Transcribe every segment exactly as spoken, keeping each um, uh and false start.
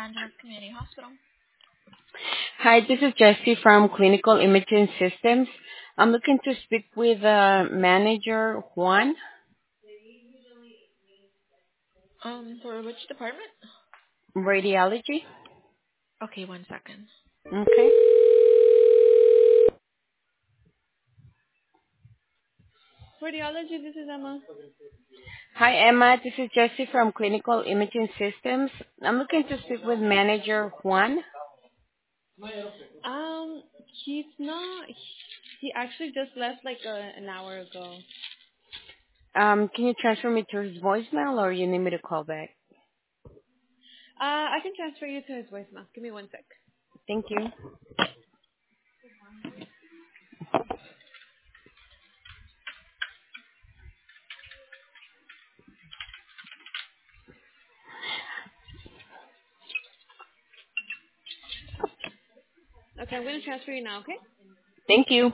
San John's Community Hospital. Hi, this is Jessie from Clinical Imaging Systems. I'm looking to speak with uh, manager Juan, Um, for which department? radiology. Okay, one second. Okay. Radiology, this is Emma. Hi, Emma. This is Jessie from Clinical Imaging Systems. I'm looking to speak with manager Juan. Um, he's not. He actually just left like a, an hour ago. Um, can you transfer me to his voicemail, or you need me to call back? Uh, I can transfer you to his voicemail. Give me one sec. Thank you. Okay, I'm gonna transfer you now. Okay. Thank you.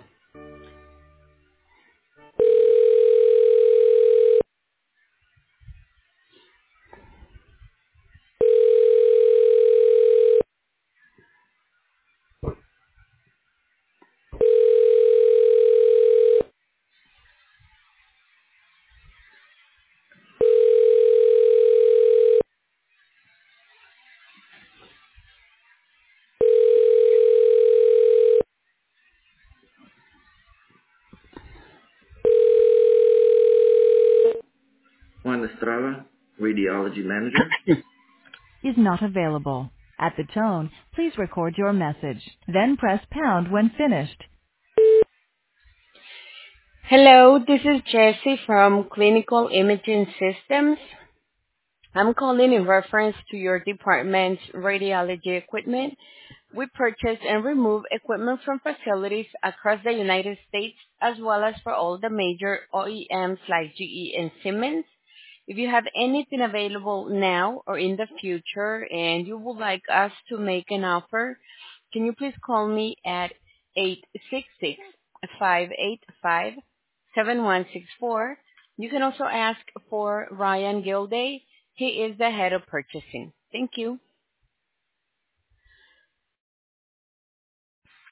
Juan Estrada, radiology manager. is not available. At the tone, please record your message. Then press pound when finished. Hello, this is Jessie from Clinical Imaging Systems. I'm calling in reference to your department's radiology equipment. We purchase and remove equipment from facilities across the United States as well as for all the major O E Ms like G E and Siemens. If you have anything available now or in the future and you would like us to make an offer, can you please call me at eight six six, five eight five, seven one six four. You can also ask for Ryan Gilday. He is the head of purchasing. Thank you.